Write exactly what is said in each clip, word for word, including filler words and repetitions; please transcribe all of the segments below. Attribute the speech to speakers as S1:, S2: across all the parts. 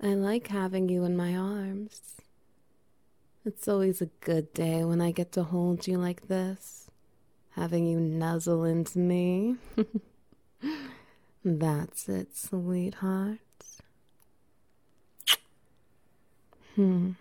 S1: I like having you in my arms. It's always a good day when I get to hold you like this, having you nuzzle into me. That's it, sweetheart. Hmm.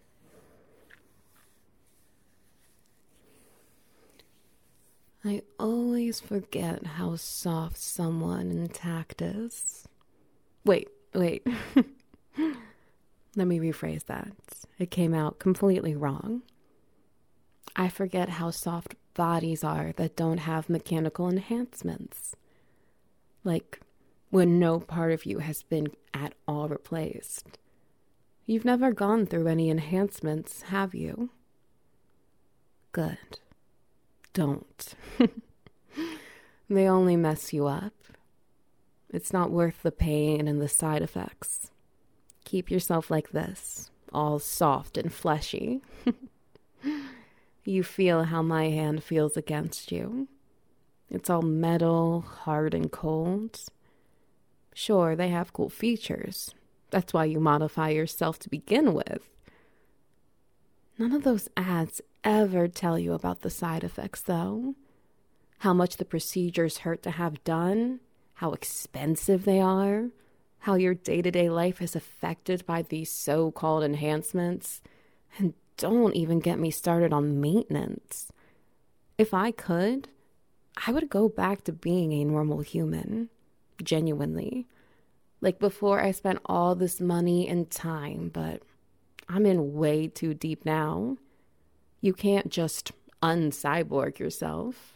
S1: I always forget how soft someone intact is. Wait, wait. Let me rephrase that. It came out completely wrong. I forget how soft bodies are that don't have mechanical enhancements. Like when no part of you has been at all replaced. You've never gone through any enhancements, have you? Good. Don't. They only mess you up. It's not worth the pain and the side effects. Keep yourself like this, all soft and fleshy. You feel how my hand feels against you. It's all metal, hard and cold. Sure, they have cool features. That's why you modify yourself to begin with. None of those ads ever tell you about the side effects, though. How much the procedures hurt to have done, how expensive they are, how your day-to-day life is affected by these so-called enhancements. And don't even get me started on maintenance. If I could, I would go back to being a normal human. Genuinely. Like before I spent all this money and time, but I'm in way too deep now. You can't just uncyborg yourself.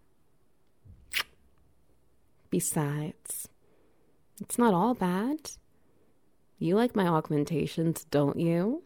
S1: Besides, it's not all bad. You like my augmentations, don't you?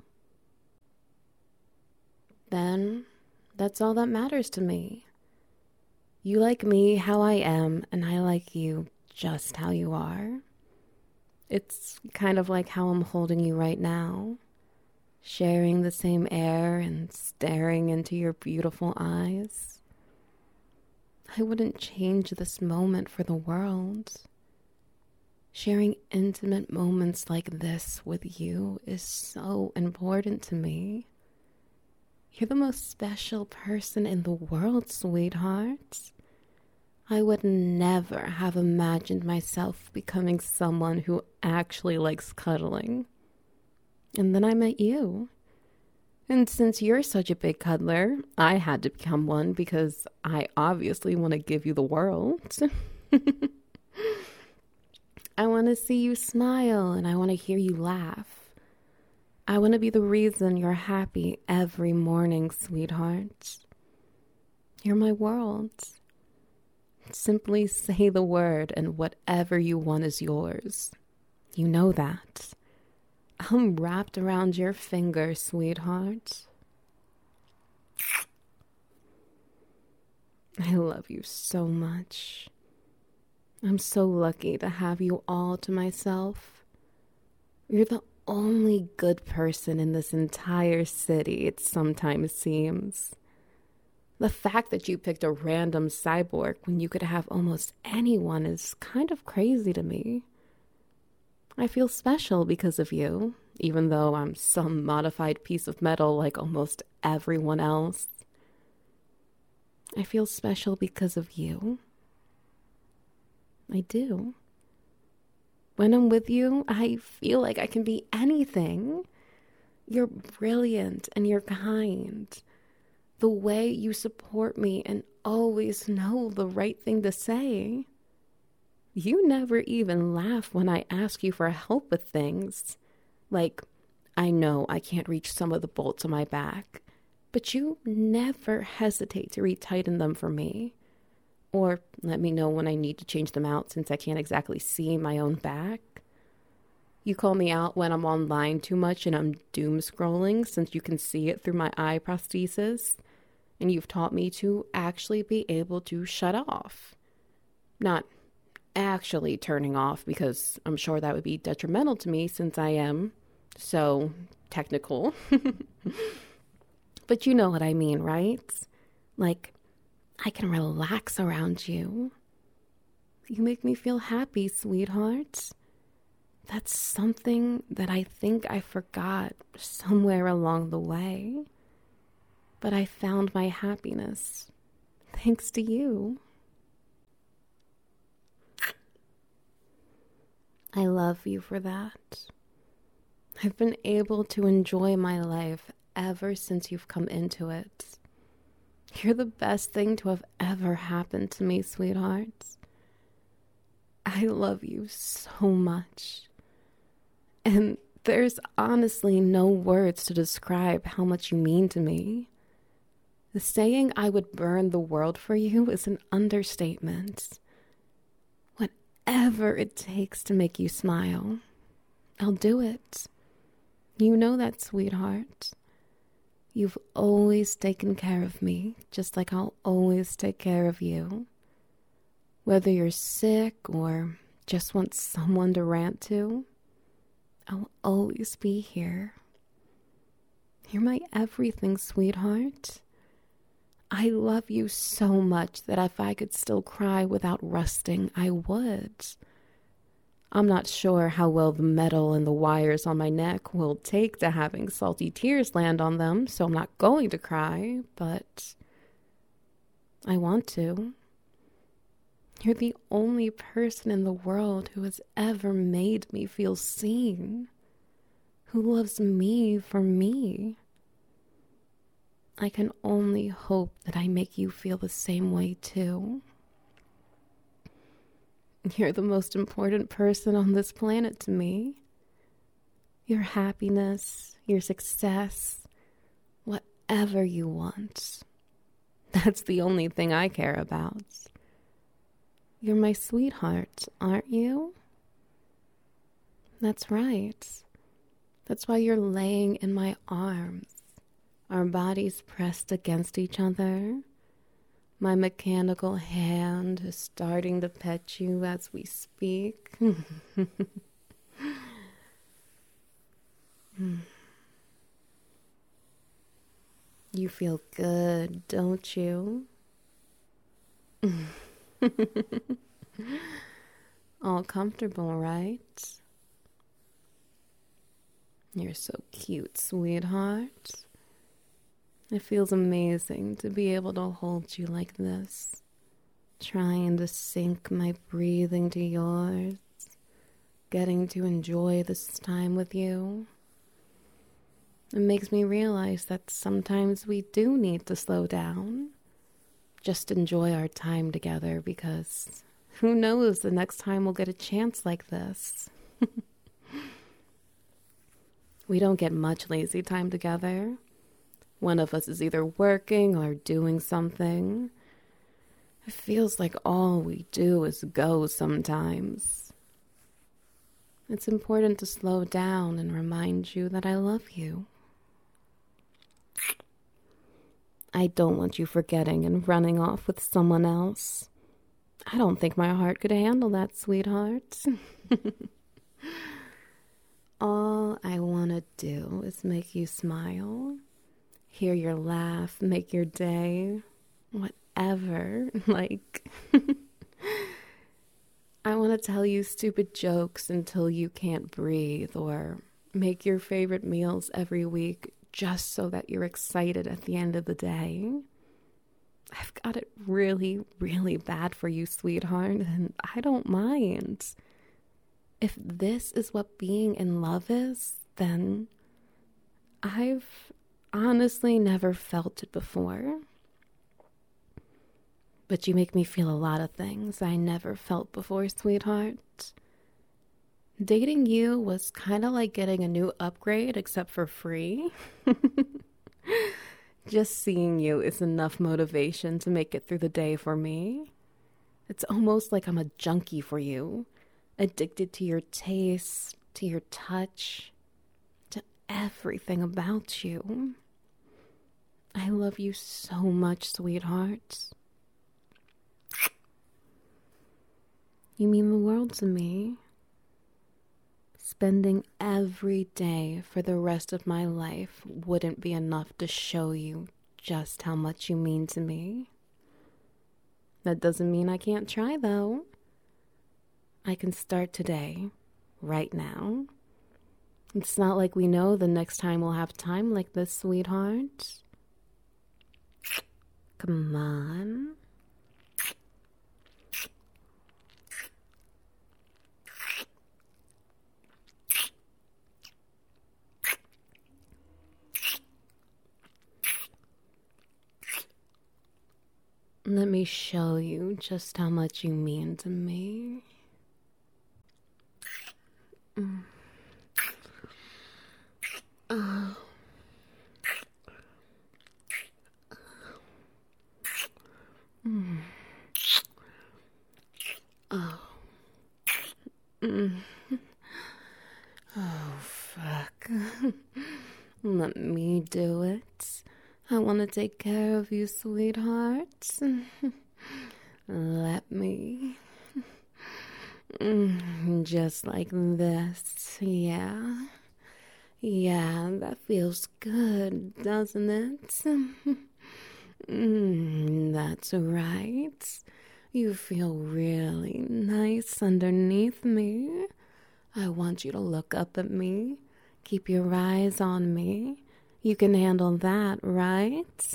S1: Then that's all that matters to me. You like me how I am, and I like you just how you are. It's kind of like how I'm holding you right now, sharing the same air and staring into your beautiful eyes. I wouldn't change this moment for the world. Sharing intimate moments like this with you is so important to me. You're the most special person in the world, sweetheart. I would never have imagined myself becoming someone who actually likes cuddling. And then I met you. And since you're such a big cuddler, I had to become one because I obviously want to give you the world. I want to see you smile and I want to hear you laugh. I want to be the reason you're happy every morning, sweetheart. You're my world. Simply say the word and whatever you want is yours. You know that. I'm wrapped around your finger, sweetheart. I love you so much. I'm so lucky to have you all to myself. You're the only good person in this entire city, it sometimes seems. The fact that you picked a random cyborg when you could have almost anyone is kind of crazy to me. I feel special because of you, even though I'm some modified piece of metal like almost everyone else. I feel special because of you. I do. When I'm with you, I feel like I can be anything. You're brilliant and you're kind. The way you support me and always know the right thing to say. You never even laugh when I ask you for help with things. Like, I know I can't reach some of the bolts on my back, but you never hesitate to retighten them for me. Or let me know when I need to change them out since I can't exactly see my own back. You call me out when I'm online too much and I'm doom scrolling since you can see it through my eye prosthesis. And you've taught me to actually be able to shut off. Not actually turning off because I'm sure that would be detrimental to me since I am so technical. But you know what I mean, right? Like, I can relax around you. You make me feel happy, sweetheart. That's something that I think I forgot somewhere along the way. But I found my happiness thanks to you. I love you for that. I've been able to enjoy my life ever since you've come into it. You're the best thing to have ever happened to me, sweetheart. I love you so much. And there's honestly no words to describe how much you mean to me. The saying I would burn the world for you is an understatement. Whatever it takes to make you smile, I'll do it. You know that, sweetheart. You've always taken care of me, just like I'll always take care of you. Whether you're sick or just want someone to rant to, I'll always be here. You're my everything, sweetheart. I love you so much that if I could still cry without rusting, I would. I'm not sure how well the metal and the wires on my neck will take to having salty tears land on them, so I'm not going to cry, but I want to. You're the only person in the world who has ever made me feel seen, who loves me for me. I can only hope that I make you feel the same way too. You're the most important person on this planet to me. Your happiness, your success, whatever you want. That's the only thing I care about. You're my sweetheart, aren't you? That's right. That's why you're laying in my arms, our bodies pressed against each other. My mechanical hand is starting to pet you as we speak. You feel good, don't you? All comfortable, right? You're so cute, sweetheart. It feels amazing to be able to hold you like this, trying to sync my breathing to yours, getting to enjoy this time with you. It makes me realize that sometimes we do need to slow down. Just enjoy our time together, because who knows the next time we'll get a chance like this. We don't get much lazy time together. One of us is either working or doing something. It feels like all we do is go sometimes. It's important to slow down and remind you that I love you. I don't want you forgetting and running off with someone else. I don't think my heart could handle that, sweetheart. All I want to do is make you smile, hear your laugh, make your day, whatever. Like, I want to tell you stupid jokes until you can't breathe, or make your favorite meals every week just so that you're excited at the end of the day. I've got it really, really bad for you, sweetheart, and I don't mind. If this is what being in love is, then I've honestly never felt it before. But you make me feel a lot of things I never felt before, sweetheart. Dating you was kind of like getting a new upgrade, except for free. Just seeing you is enough motivation to make it through the day for me. It's almost like I'm a junkie for you, addicted to your taste, to your touch, to everything about you. I love you so much, sweetheart. You mean the world to me. Spending every day for the rest of my life wouldn't be enough to show you just how much you mean to me. That doesn't mean I can't try, though. I can start today, right now. It's not like we know the next time we'll have time like this, sweetheart. Come on. Let me show you just how much you mean to me. Mm. Oh. Mm. Oh. Mm. Oh, fuck. Let me do it. I want to take care of you, sweetheart. Let me. Just like this, yeah. Yeah, that feels good, doesn't it? Mm, that's right. You feel really nice underneath me. I want you to look up at me. Keep your eyes on me. You can handle that, right?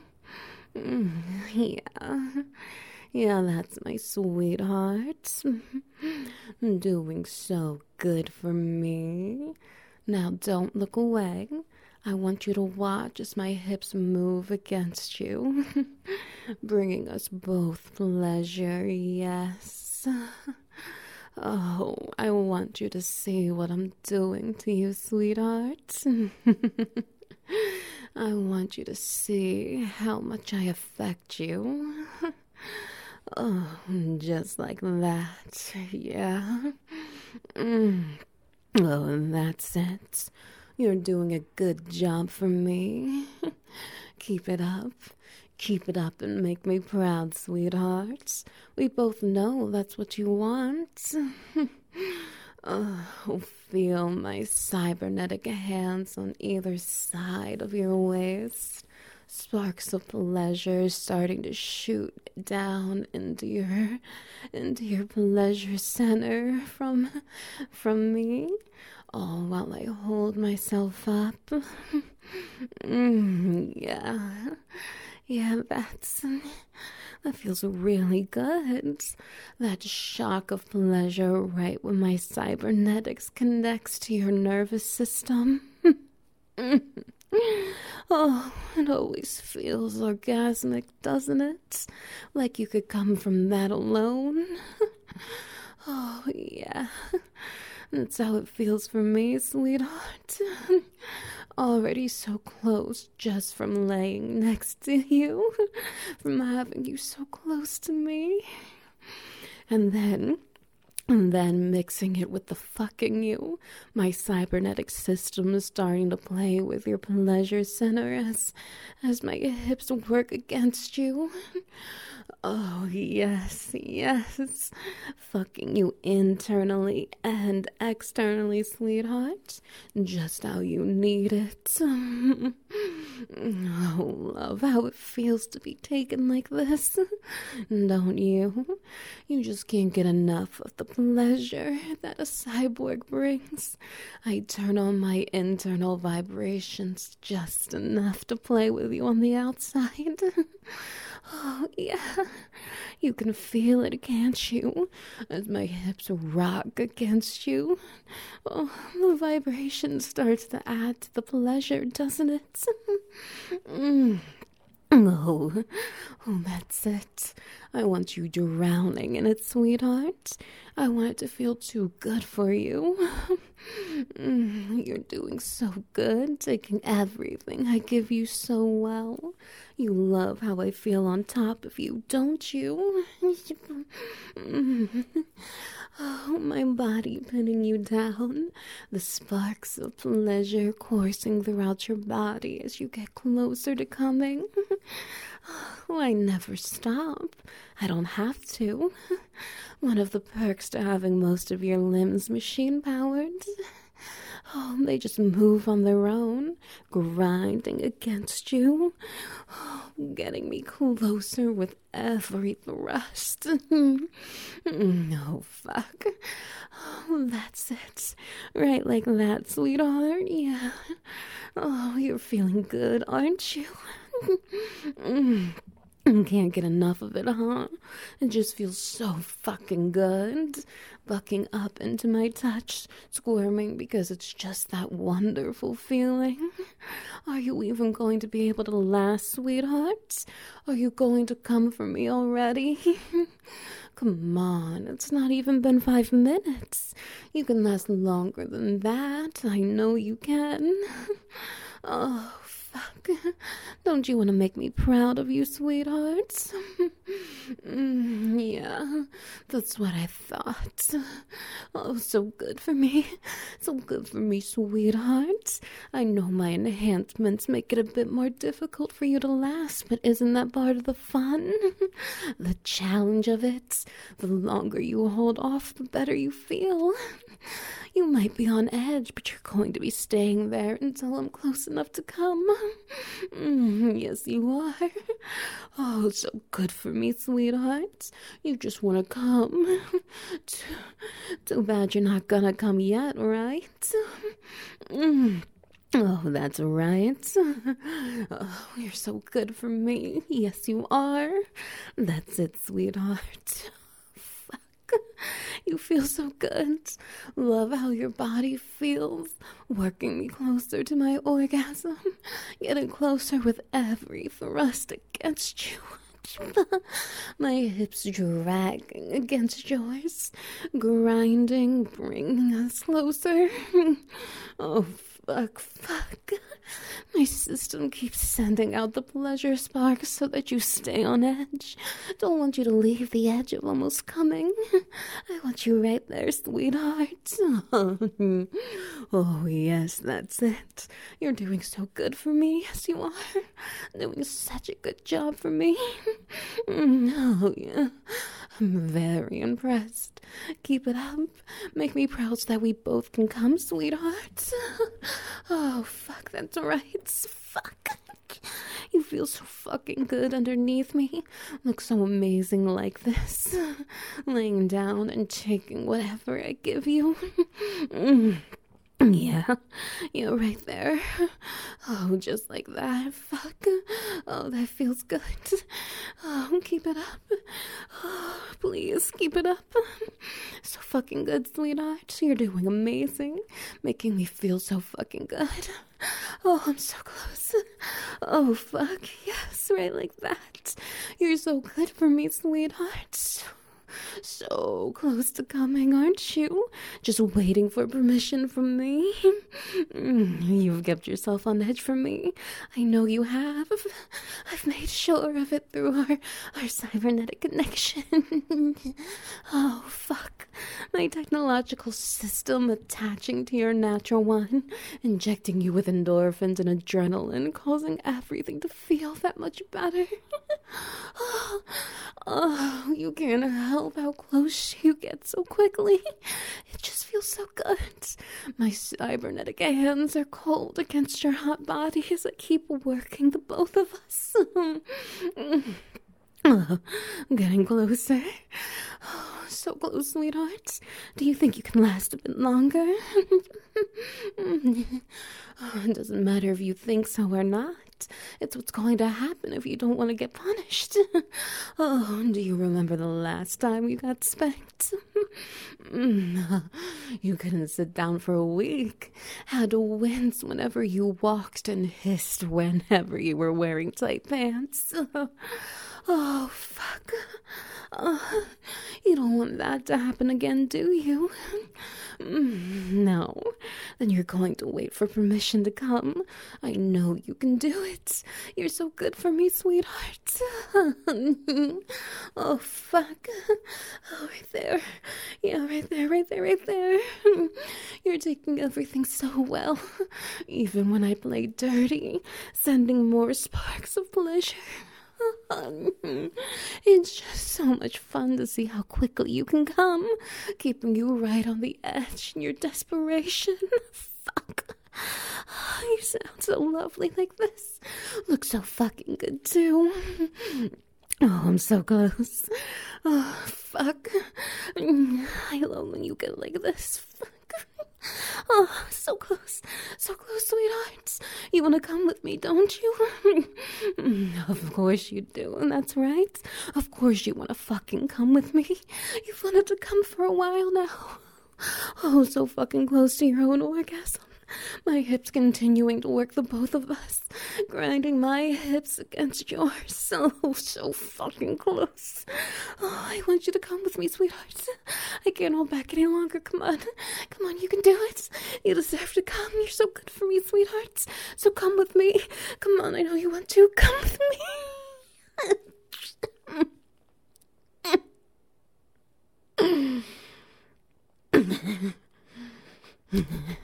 S1: Yeah. Yeah, that's my sweetheart. Doing so good for me. Now don't look away. I want you to watch as my hips move against you, bringing us both pleasure, yes. Oh, I want you to see what I'm doing to you, sweetheart. I want you to see how much I affect you. Oh, just like that, yeah. Mm. Oh, and that's it. You're doing a good job for me. Keep it up. Keep it up and make me proud, sweethearts. We both know that's what you want. Oh, feel my cybernetic hands on either side of your waist. Sparks of pleasure starting to shoot down into your into your pleasure center from from me. All while I hold myself up. mm, yeah. Yeah, that's that feels really good. That shock of pleasure right when my cybernetics connects to your nervous system. Oh, it always feels orgasmic, doesn't it? Like you could come from that alone. Oh, yeah. That's how it feels for me, sweetheart. Already so close just from laying next to you, from having you so close to me. And then, and then mixing it with the fucking you, my cybernetic system is starting to play with your pleasure center as, as my hips work against you. Oh, yes, yes. Fucking you internally and externally, sweetheart. Just how you need it. Oh, love, how it feels to be taken like this. Don't you? You just can't get enough of the pleasure that a cyborg brings. I turn on my internal vibrations just enough to play with you on the outside. Oh, yeah. You can feel it, can't you? As my hips rock against you. Oh, the vibration starts to add to the pleasure, doesn't it? mm. Oh, oh, that's it. I want you drowning in it, sweetheart. I want it to feel too good for you. Mm, you're doing so good, taking everything I give you so well. You love how I feel on top of you, don't you? Oh, my body pinning you down, the sparks of pleasure coursing throughout your body as you get closer to coming. Oh, I never stop. I don't have to. One of the perks to having most of your limbs machine-powered. Oh, they just move on their own, grinding against you, oh, getting me closer with every thrust. No, fuck. Oh, that's it. Right like that, sweetheart. Yeah. Oh, you're feeling good, aren't you? Can't get enough of it, huh? It just feels so fucking good. Bucking up into my touch, squirming because it's just that wonderful feeling. Are you even going to be able to last, sweetheart? Are you going to come for me already? Come on, it's not even been five minutes. You can last longer than that. I know you can. Oh, fuck. Don't you want to make me proud of you, sweetheart? mm, yeah, that's what I thought. Oh, so good for me. So good for me, sweetheart. I know my enhancements make it a bit more difficult for you to last, but isn't that part of the fun? The challenge of it. The longer you hold off, the better you feel. You might be on edge, but you're going to be staying there until I'm close enough to come. Mm, yes, you are. Oh, so good for me, sweetheart. You just want to come. Too, too bad you're not gonna come yet, right? Mm. Oh, that's right. Oh, you're so good for me. Yes, you are. That's it, sweetheart. You feel so good. Love how your body feels, working me closer to my orgasm, getting closer with every thrust against you. My hips dragging against yours, grinding, bringing us closer. Oh, fuck, fuck. My system keeps sending out the pleasure sparks so that you stay on edge. Don't want you to leave the edge of almost coming. I want you right there, sweetheart. Oh, yes, that's it. You're doing so good for me. Yes, you are. Doing such a good job for me. Oh, yeah. I'm very impressed. Keep it up. Make me proud so that we both can come, sweetheart. Oh, fuck, that's right. Fuck. You feel so fucking good underneath me. Look so amazing like this. Laying down and taking whatever I give you. Mm. Yeah, yeah, right there. Oh, just like that. Fuck. Oh, that feels good. Oh, keep it up. Oh, please, keep it up. So fucking good, sweetheart. You're doing amazing. Making me feel so fucking good. Oh, I'm so close. Oh, fuck. Yes, right like that. You're so good for me, sweetheart. So close to coming, aren't you? Just waiting for permission from me. You've kept yourself on edge for me. I know you have. I've made sure of it through our, our cybernetic connection. Oh, fuck. My technological system attaching to your natural one, injecting you with endorphins and adrenaline, causing everything to feel that much better. Oh, oh, you can't help how close you get so quickly. It just feels so good. My cybernetic hands are cold against your hot body as I keep working the both of us. Oh, getting closer. Oh, so close, sweetheart. Do you think you can last a bit longer? Oh, it doesn't matter if you think so or not. It's what's going to happen if you don't want to get punished. Oh, do you remember the last time you got spanked? You couldn't sit down for a week. Had to wince whenever you walked and hissed whenever you were wearing tight pants. Oh, fuck. Oh, you don't want that to happen again, do you? No. Then you're going to wait for permission to come. I know you can do it. You're so good for me, sweetheart. Oh, fuck. Oh, right there. Yeah, right there, right there, right there. You're taking everything so well. Even when I play dirty, sending more sparks of pleasure. It's just so much fun to see how quickly you can come, keeping you right on the edge in your desperation. fuck. You sound so lovely like this. Look so fucking good, too. Oh, I'm so close. Oh, fuck. I love when you get like this. Fuck. Oh, so close. So close, sweethearts. You want to come with me, don't you? Of course you do, and that's right. Of course you want to fucking come with me. You've wanted to come for a while now. Oh, so fucking close to your own orgasm. My hips continuing to work the both of us, grinding my hips against yours. So, so fucking close. Oh, I want you to come with me, sweetheart. I can't hold back any longer. Come on. Come on, you can do it. You deserve to come. You're so good for me, sweetheart. So come with me. Come on, I know you want to. Come with me.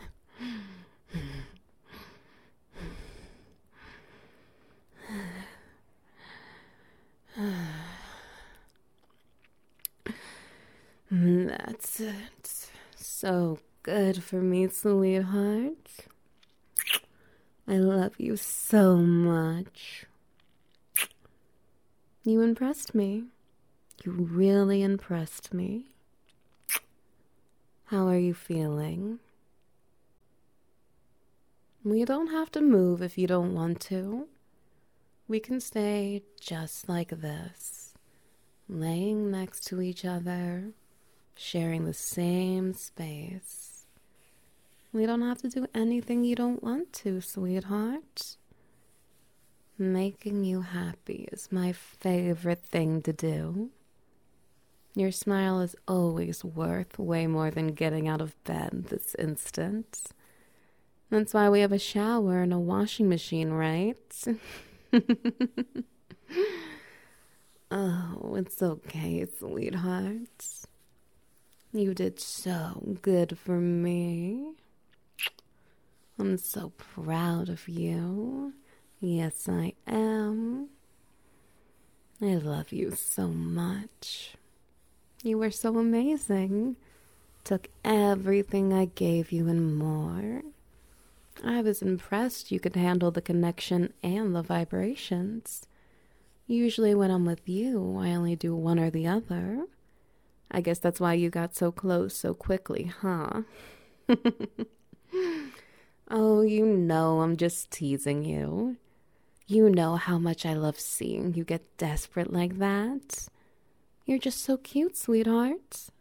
S1: That's it. So good for me, sweetheart. I love you so much. You impressed me. You really impressed me. How are you feeling? We don't have to move if you don't want to. We can stay just like this, laying next to each other, sharing the same space. We don't have to do anything you don't want to, sweetheart. Making you happy is my favorite thing to do. Your smile is always worth way more than getting out of bed this instant. That's why we have a shower and a washing machine, right? Oh, it's okay, sweetheart. You did so good for me. I'm so proud of you. Yes, I am. I love you so much. You were so amazing. Took everything I gave you and more. I was impressed you could handle the connection and the vibrations. Usually when I'm with you, I only do one or the other. I guess that's why you got so close so quickly, huh? Oh, you know I'm just teasing you. You know how much I love seeing you get desperate like that. You're just so cute, sweetheart.